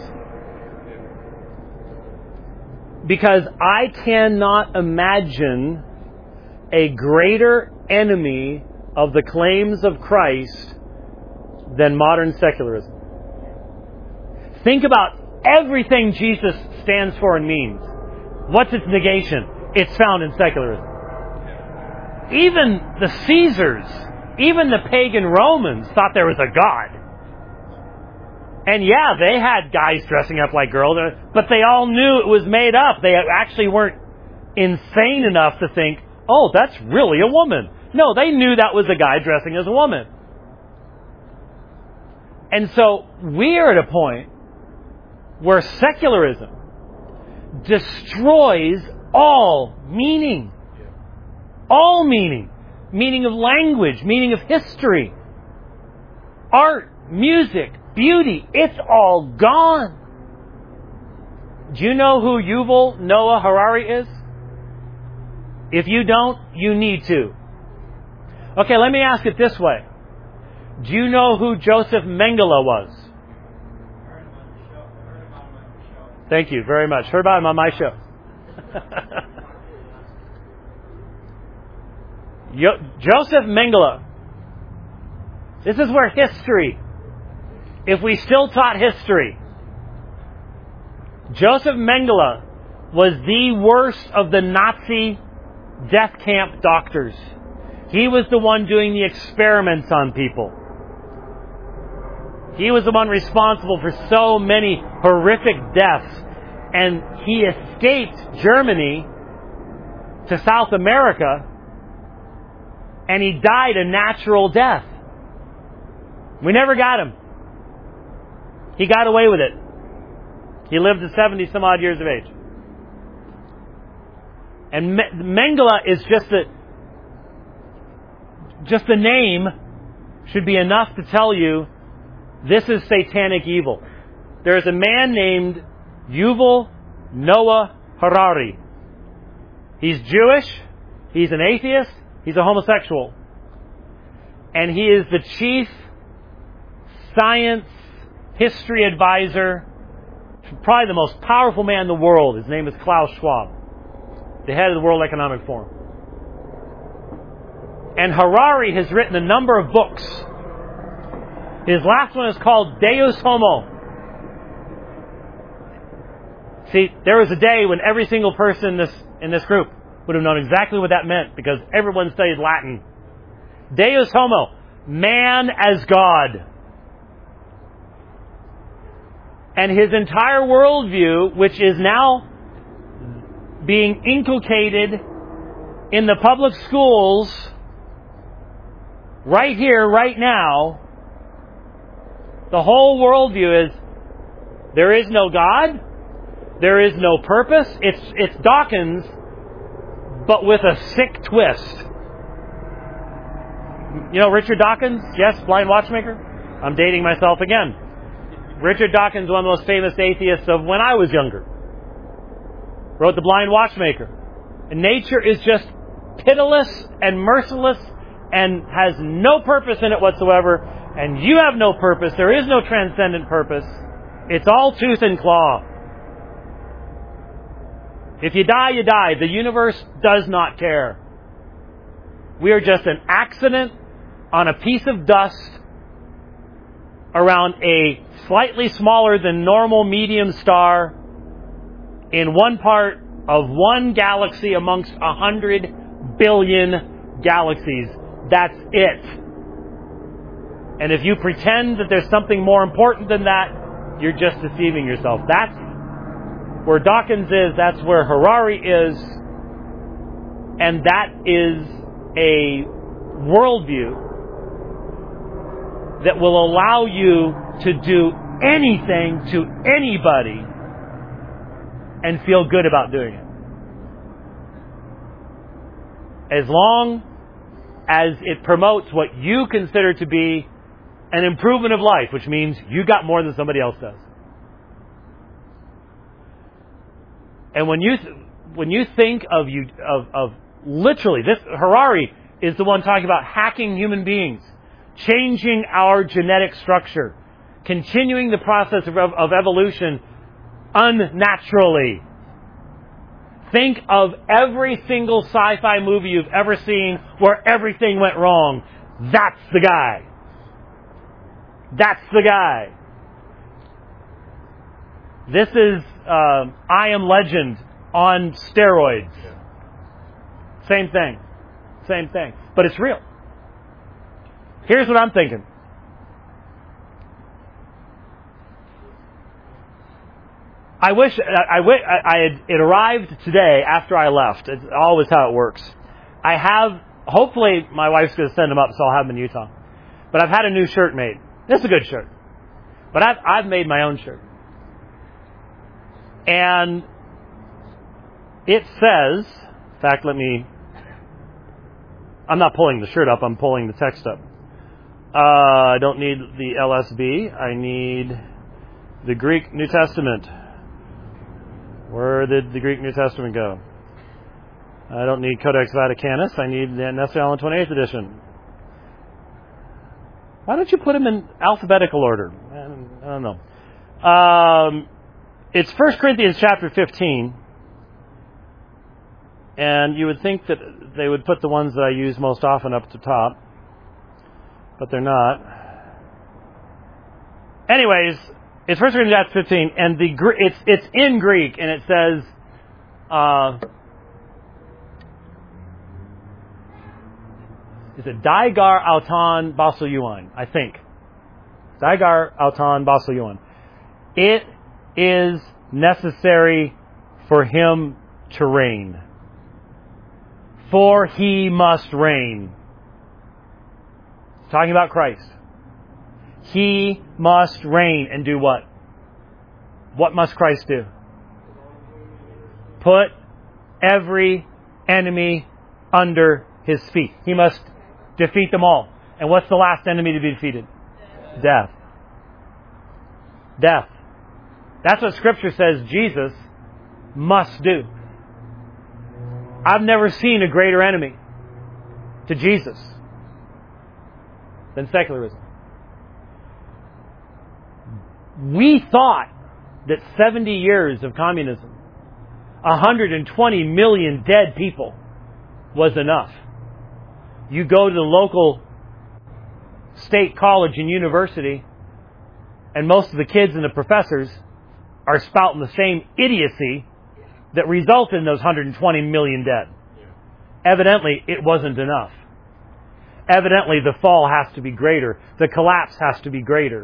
Because I cannot imagine a greater enemy of the claims of Christ than modern secularism. Think about everything Jesus stands for and means. What's its negation? It's found in secularism. Even the Caesars, even the pagan Romans thought there was a God. And yeah, they had guys dressing up like girls, but they all knew it was made up. They actually weren't insane enough to think, oh, that's really a woman. No, they knew that was a guy dressing as a woman. And so we are at a point where secularism destroys all meaning. All meaning. Meaning of language, meaning of history, art, music, beauty. It's all gone. Do you know who Yuval Noah Harari is? If you don't, you need to. Okay, let me ask it this way. Do you know who Joseph Mengele was? Thank you very much. Heard about him on my show. Yo- Joseph Mengele. This is where history, if we still taught history, Joseph Mengele was the worst of the Nazi death camp doctors. He was the one doing the experiments on people. He was the one responsible for so many horrific deaths. And he escaped Germany to South America, and he died a natural death. We never got him. He got away with it. He lived to seventy some odd years of age. And Mengele is just a, just the name should be enough to tell you this is satanic evil. There is a man named Yuval Noah Harari. He's Jewish. He's an atheist. He's a homosexual. And he is the chief science history advisor, probably the most powerful man in the world. His name is Klaus Schwab, the head of the World Economic Forum. And Harari has written a number of books. His last one is called Deus Homo. See, there was a day when every single person in this in this group would have known exactly what that meant, because everyone studied Latin. Deus Homo, man as God. And his entire worldview, which is now being inculcated in the public schools right here, right now, the whole worldview is there is no God, there is no purpose. It's it's Dawkins, but with a sick twist. You know Richard Dawkins? Yes, blind watchmaker? I'm dating myself again. Richard Dawkins, one of the most famous atheists of when I was younger, wrote The Blind Watchmaker. And nature is just pitiless and merciless and has no purpose in it whatsoever. And you have no purpose. There is no transcendent purpose. It's all tooth and claw. If you die, you die. The universe does not care. We are just an accident on a piece of dust around a slightly smaller than normal medium star in one part of one galaxy amongst a hundred billion galaxies. That's it. And if you pretend that there's something more important than that, you're just deceiving yourself. That's where Dawkins is. That's where Harari is. And that is a worldview that will allow you to do anything to anybody and feel good about doing it. As long as it promotes what you consider to be an improvement of life, which means you got more than somebody else does. And when you when you think of you of, of literally this, Harari is the one talking about hacking human beings, changing our genetic structure, continuing the process of, of evolution unnaturally. Think of every single sci-fi movie you've ever seen where everything went wrong. That's the guy. That's the guy. This is uh, I Am Legend on steroids. Same thing. Same thing. But it's real. Here's what I'm thinking. I wish I, I, I had, it arrived today after I left. It's always how it works. I have, hopefully my wife's going to send them up, so I'll have them in Utah. But I've had a new shirt made. This is a good shirt. But I've, I've made my own shirt. And it says, in fact, let me, I'm not pulling the shirt up, I'm pulling the text up. Uh, I don't need the L S B. I need the Greek New Testament. Where did the Greek New Testament go? I don't need Codex Vaticanus. I need the Nestle-Aland twenty-eighth edition. Why don't you put them in alphabetical order? I don't know. Um, it's First Corinthians chapter fifteen. And you would think that they would put the ones that I use most often up to top. But they're not. Anyways, it's First Corinthians chapter fifteen, and the it's it's in Greek, and it says, uh, is it Digar auton basiliuan? I think Digar auton basiliuan. It is necessary for him to reign, for he must reign. It's talking about Christ. He must reign and do what? What must Christ do? Put every enemy under his feet. He must defeat them all. And what's the last enemy to be defeated? Death. Death. That's what Scripture says Jesus must do. I've never seen a greater enemy to Jesus than secularism. We thought that seventy years of communism, one hundred twenty million dead people, was enough. You go to the local state college and university, and most of the kids and the professors are spouting the same idiocy that resulted in those one hundred twenty million dead. Evidently, it wasn't enough. Evidently, the fall has to be greater. The collapse has to be greater.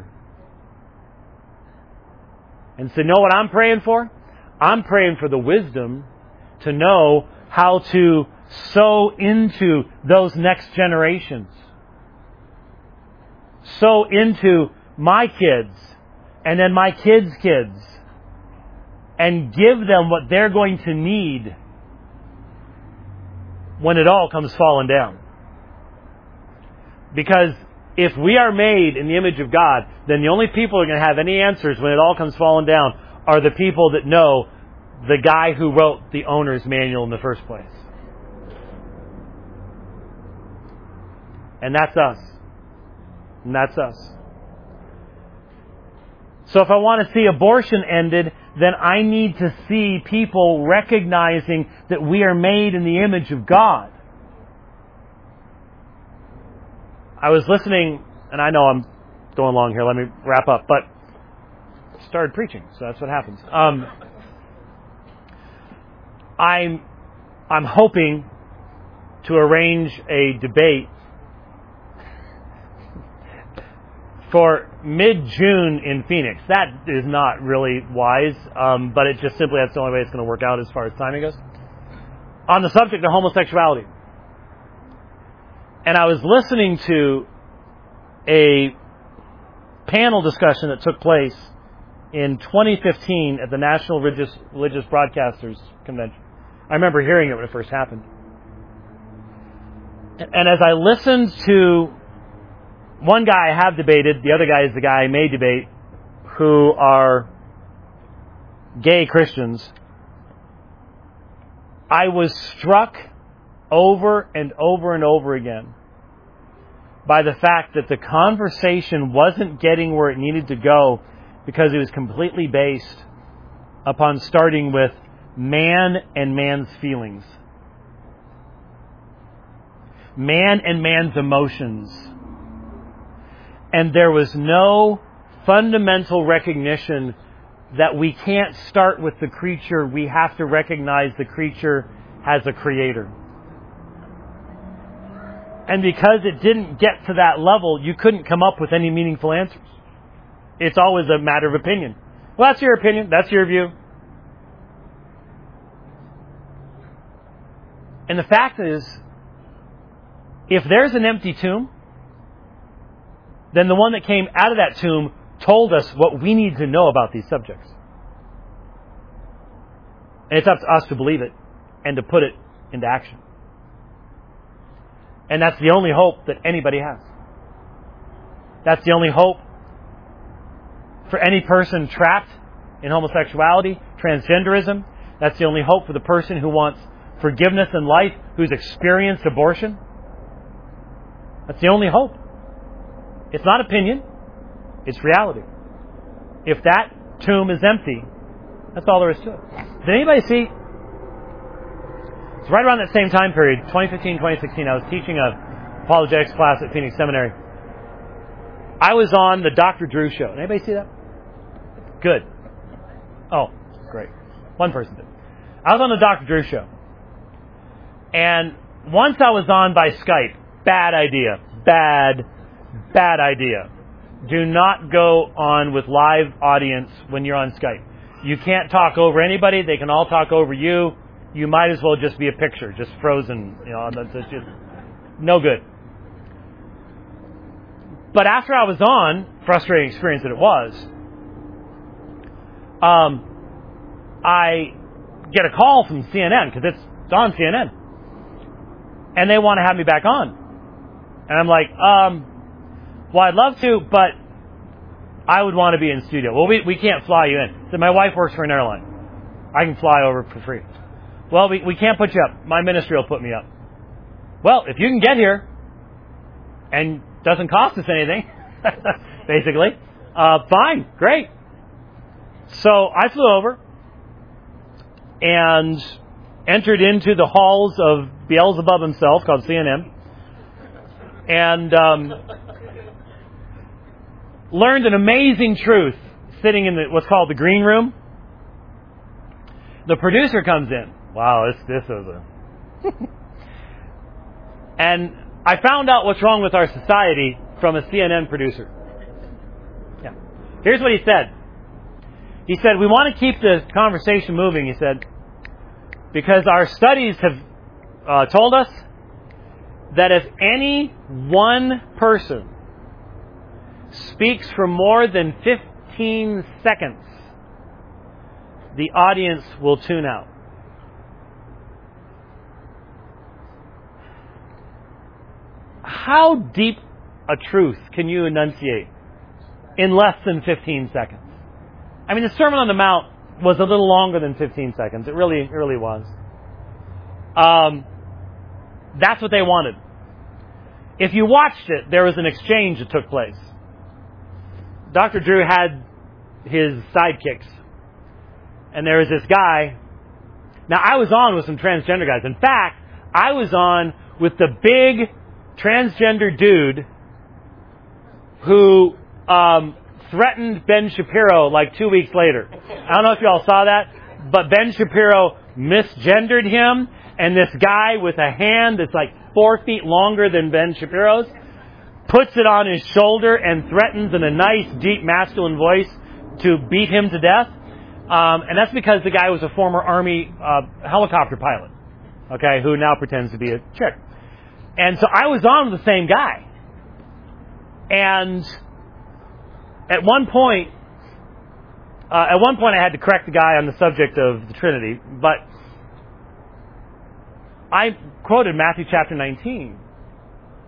And so, know what I'm praying for? I'm praying for the wisdom to know how to sow into those next generations. Sow into my kids, and then my kids' kids, and give them what they're going to need when it all comes falling down. Because if we are made in the image of God, then the only people who are going to have any answers when it all comes falling down are the people that know the guy who wrote the owner's manual in the first place. And that's us. And that's us. So if I want to see abortion ended, then I need to see people recognizing that we are made in the image of God. I was listening, and I know I'm going long here, let me wrap up, but I started preaching, so that's what happens. Um, I'm, I'm hoping to arrange a debate for mid-June in Phoenix. That is not really wise, um, but it just simply, that's the only way it's going to work out as far as timing goes. On the subject of homosexuality. And I was listening to a panel discussion that took place in twenty fifteen at the National Religious, Religious Broadcasters Convention. I remember hearing it when it first happened. And as I listened to one guy I have debated, the other guy is the guy I may debate, who are gay Christians, I was struck over and over and over again by the fact that the conversation wasn't getting where it needed to go because it was completely based upon starting with man and man's feelings. Man and man's emotions. And there was no fundamental recognition that we can't start with the creature, we have to recognize the creature has a creator. And because it didn't get to that level, you couldn't come up with any meaningful answers. It's always a matter of opinion. Well, that's your opinion, that's your view. And the fact is, if there's an empty tomb, then the one that came out of that tomb told us what we need to know about these subjects. And it's up to us to believe it and to put it into action. And that's the only hope that anybody has. That's the only hope for any person trapped in homosexuality, transgenderism. That's the only hope for the person who wants forgiveness in life, who's experienced abortion. That's the only hope. It's not opinion. It's reality. If that tomb is empty, that's all there is to it. Did anybody see? It's right around that same time period, twenty fifteen, twenty sixteen, I was teaching a apologetics class at Phoenix Seminary. I was on the Doctor Drew show. Did anybody see that? Good. Oh, great. One person did. I was on the Doctor Drew show. And once I was on by Skype, bad idea. Bad, bad idea. Do not go on with live audience when you're on Skype. You can't talk over anybody. They can all talk over you. You might as well just be a picture, just frozen. You know, that's just no good. But after I was on, frustrating experience that it was, um, I get a call from C N N, because it's, it's on C N N. And they want to have me back on. And I'm like, um, well, I'd love to, but I would want to be in studio. Well, we, we can't fly you in. So my wife works for an airline. I can fly over for free. Well, we, we can't put you up. My ministry will put me up. Well, if you can get here and doesn't cost us anything, basically, uh, fine, great. So I flew over and entered into the halls of Beelzebub himself, called C N N, and um, learned an amazing truth sitting in the, what's called the green room. The producer comes in. Wow, this this is a... And I found out what's wrong with our society from a C N N producer. Yeah. Here's what he said. He said, we want to keep the conversation moving, he said, because our studies have uh, told us that if any one person speaks for more than fifteen seconds, the audience will tune out. How deep a truth can you enunciate in less than fifteen seconds? I mean, the Sermon on the Mount was a little longer than fifteen seconds. It really, it really was. Um, that's what they wanted. If you watched it, there was an exchange that took place. Doctor Drew had his sidekicks. And there was this guy. Now, I was on with some transgender guys. In fact, I was on with the big transgender dude who um, threatened Ben Shapiro like two weeks later. I don't know if you all saw that, but Ben Shapiro misgendered him, and this guy with a hand that's like four feet longer than Ben Shapiro's puts it on his shoulder and threatens in a nice, deep, masculine voice to beat him to death. Um, and that's because the guy was a former Army uh, helicopter pilot, okay, who now pretends to be a chick. And so I was on with the same guy. And at one point, uh, at one point I had to correct the guy on the subject of the Trinity, but I quoted Matthew chapter nineteen.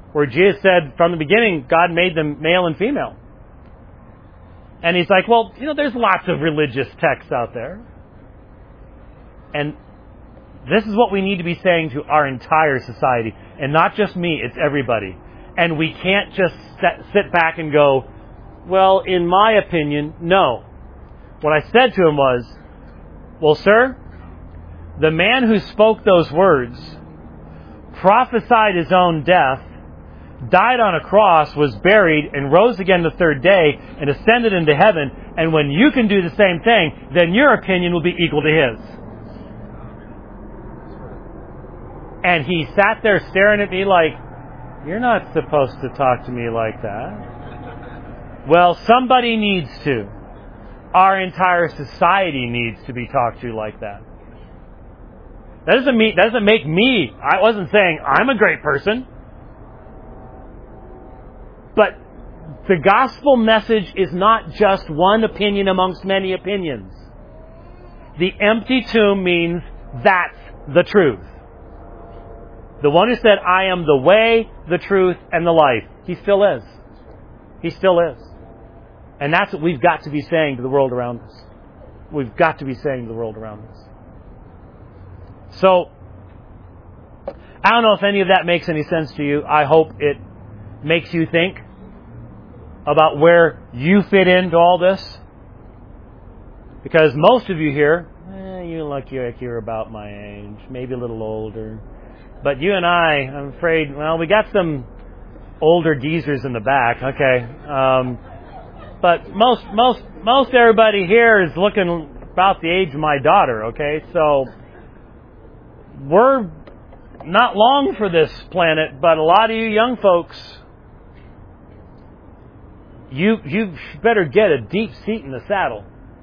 where Jesus said from the beginning, God made them male and female. And he's like, well, you know, there's lots of religious texts out there. And this is what we need to be saying to our entire society. And not just me, it's everybody. And we can't just sit back and go, well, in my opinion, no. What I said to him was, well, sir, the man who spoke those words prophesied his own death, died on a cross, was buried, and rose again the third day, and ascended into heaven. And when you can do the same thing, then your opinion will be equal to his. And he sat there staring at me like, you're not supposed to talk to me like that. Well, somebody needs to. Our entire society needs to be talked to like that. That doesn't mean, that doesn't make me, I wasn't saying I'm a great person. But the gospel message is not just one opinion amongst many opinions. The empty tomb means that's the truth. The one who said, I am the way, the truth, and the life. He still is. He still is. And that's what we've got to be saying to the world around us. We've got to be saying to the world around us. So, I don't know if any of that makes any sense to you. I hope it makes you think about where you fit into all this. Because most of you here, eh, you look like you're about my age, maybe a little older. But you and I, I'm afraid, well, we got some older geezers in the back, okay. Um, but most, most, most everybody here is looking about the age of my daughter, okay. So we're not long for this planet, but a lot of you young folks, you you better get a deep seat in the saddle,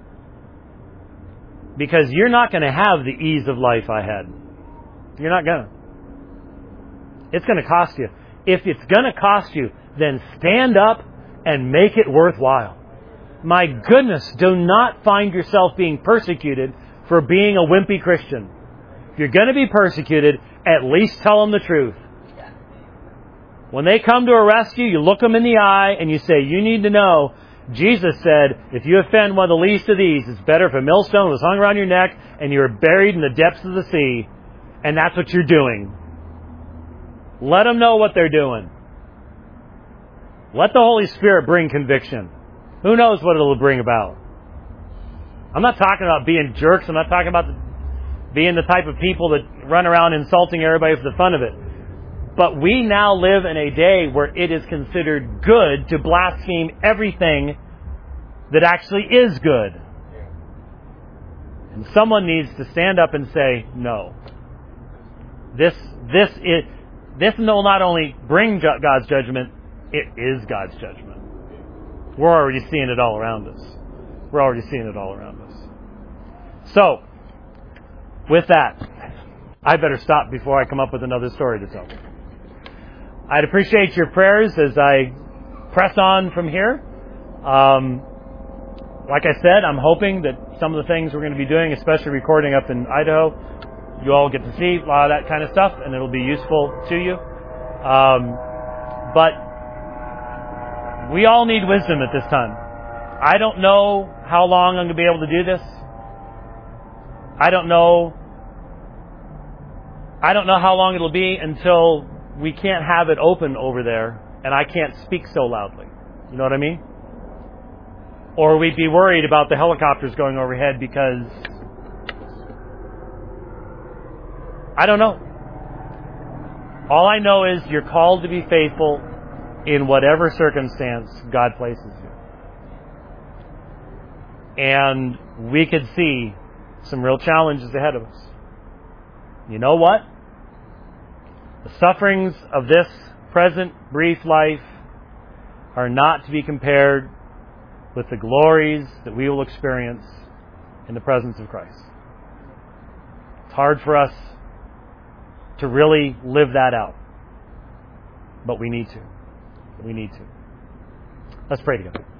because you're not going to have the ease of life I had. You're not going to. It's going to cost you. If it's going to cost you, then stand up and make it worthwhile. My goodness, do not find yourself being persecuted for being a wimpy Christian. If you're going to be persecuted, at least tell them the truth. When they come to arrest you, you look them in the eye and you say, you need to know, Jesus said, if you offend one of the least of these, it's better if a millstone was hung around your neck and you were buried in the depths of the sea. And that's what you're doing. Let them know what they're doing. Let the Holy Spirit bring conviction. Who knows what it'll bring about? I'm not talking about being jerks. I'm not talking about being the type of people that run around insulting everybody for the fun of it. But we now live in a day where it is considered good to blaspheme everything that actually is good. And someone needs to stand up and say, no. This, this is... This will not only bring God's judgment, it is God's judgment. We're already seeing it all around us. We're already seeing it all around us. So, with that, I better stop before I come up with another story to tell. I'd appreciate your prayers as I press on from here. Um, like I said, I'm hoping that some of the things we're going to be doing, especially recording up in Idaho, you all get to see a lot of that kind of stuff, and it'll be useful to you. Um, but we all need wisdom at this time. I don't know how long I'm going to be able to do this. I don't know. I don't know how long it'll be until we can't have it open over there, and I can't speak so loudly. You know what I mean? Or we'd be worried about the helicopters going overhead because I don't know. All I know is you're called to be faithful in whatever circumstance God places you. And we could see some real challenges ahead of us. You know what? The sufferings of this present brief life are not to be compared with the glories that we will experience in the presence of Christ. It's hard for us to really live that out. But we need to. We need to. Let's pray together.